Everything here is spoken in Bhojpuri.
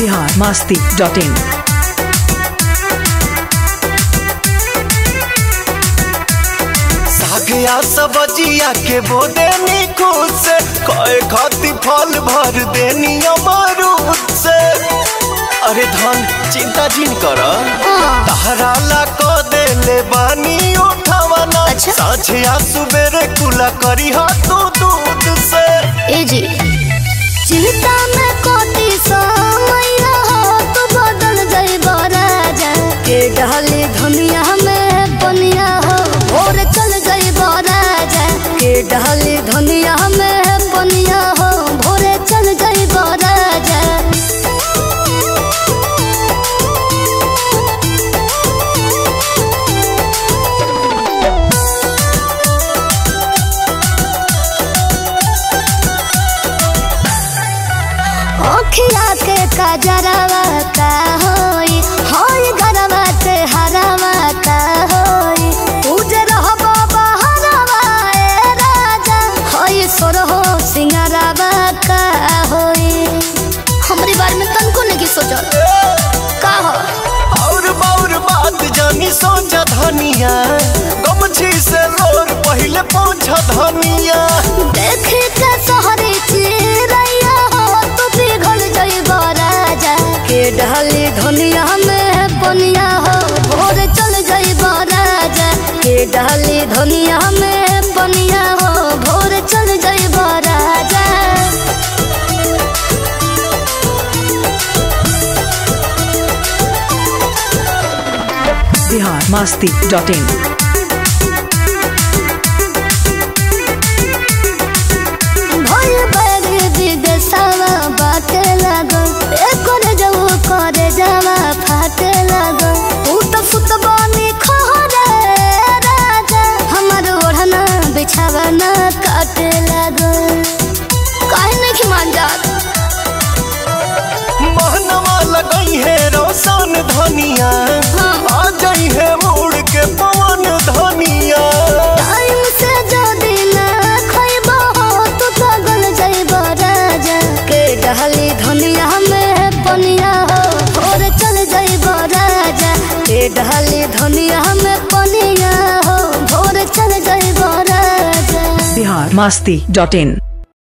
biharmasti.in। सागिया सब्जिया के बोदे निकुत से कए खाती फल भर देनी अमरूद से। अरे धन चिंता जिन कर तहरा ला को दे ले बानी उठावना। साझिया सुबेरे कुला करी हा तू दूध से। ए जी चिंता में कोती समैया हो तो बदल जाइबो राजा के डाली धनिया में बनिया हो और चल जाइबो राजा के डाली धनिया में बनिया हो भोरे चल जाइबो राजा। ओखिया के कजरवा का होई होई गरवा ते हरवा का होई उजर रहबो बहरवा ए राजा होई सोरहो सिंगारवा का होई। हमरी बारे में तनको नहीं सोचल का हो और बाउर बात जानी सोचा धनिया गमछी से लोर पहले पहुंचा धनिया। देख के सहरी चिरैया हो तू पिघल जाइबो राजा के डाली धनिया में बनिया हो भोर चल जाइबो राजा के डाली धनिया में बनिया हो भोर चल जाइबो राजा। biharmasti.in। भोल बड़ी विदेशवा बाटे लागल एकर जऊ करे जावा फाटे लागल उत फुत बनी खहरे राजा हमर ओढ़ना बिछावा ना काटे लागल काहे नहीं मान जात। महनवा लगई है रोशन धनिया आ जाई है मुड़ के पवन धनिया। टाइम से जदी ना खइबो तो पागल जाइबो राजा के डाली धनिया में बनिया हो भोर चल जाइबो राजा के डाली धनिया में बनिया हो भोर चल जाइबो राजा। biharmasti.in।